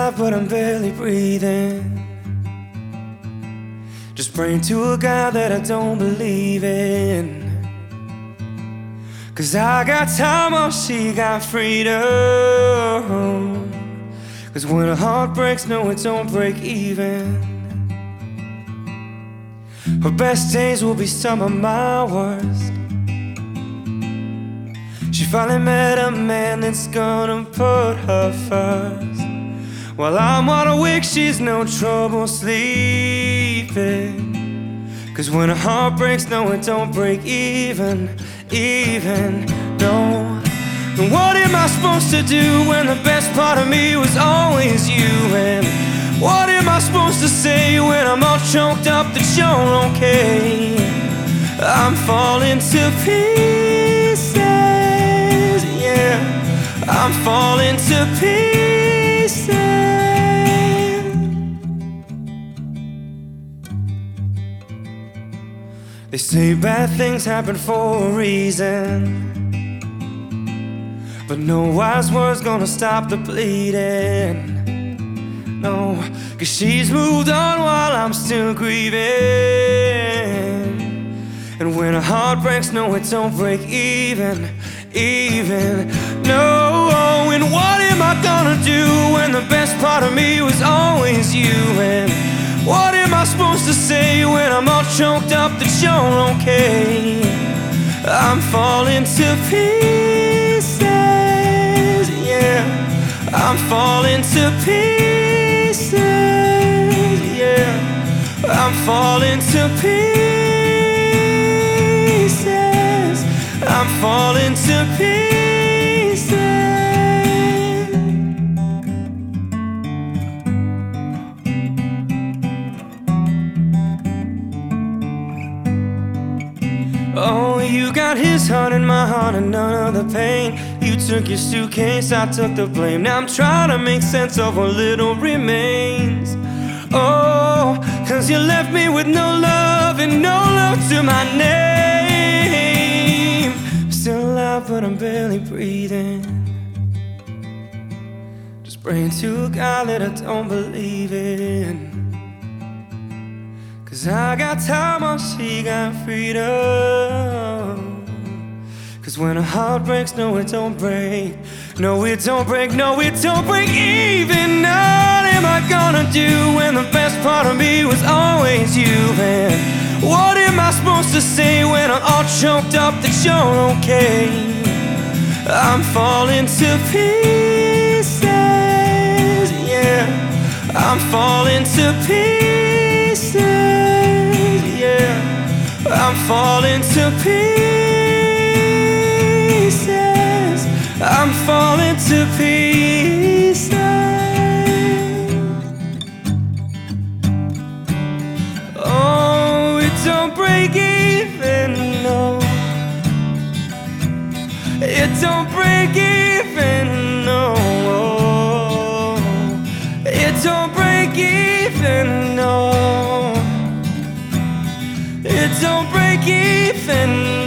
alive, but I'm barely breathing. Just praying to a God that I don't believe in. 'Cause I got time while she got freedom. 'Cause when a heart breaks, no, it don't break even. Her best days will be some of my worst. She finally met a man that's gonna put her first. While I'm wide awake, she's no trouble sleeping. 'Cause when a heart breaks, no, it don't break even, no. And what am I supposed to do when the best part of me was always you? And what am I supposed to say when I'm all choked up that you're okay? I'm falling to pieces, yeah. I'm falling to pieces. They say bad things happen for a reason, but no wise word's gonna stop the bleeding. No, 'cause she's moved on while I'm still grieving. And when a heart breaks, no, it don't break even, no. And what am I gonna do when the best part of me was always you? And what am I supposed to say when I'm all choked up that you're okay? I'm falling to pieces, yeah. I'm falling to pieces, yeah. I'm falling to pieces. I'm falling to pieces. Oh, you got his heart and my heart and none of the pain. You took your suitcase, I took the blame. Now I'm trying to make sense of what little remains. Oh, 'cause you left me with no love and no love to my name. Still alive, but I'm barely breathing. Just praying to a God that I don't believe in. 'Cause I got time while she got freedom. 'Cause when a heart breaks, no, it don't break. No, it don't break, no, it don't break even. What am I gonna do when the best part of me was always you? And what am I supposed to say when I'm all choked up that you're okay? I'm falling to pieces, yeah. I'm falling to pieces, yeah. I'm falling to pieces. I'm falling to pieces. Oh, it don't break even, no. It don't break even, no. It don't break even, no. It don't break even,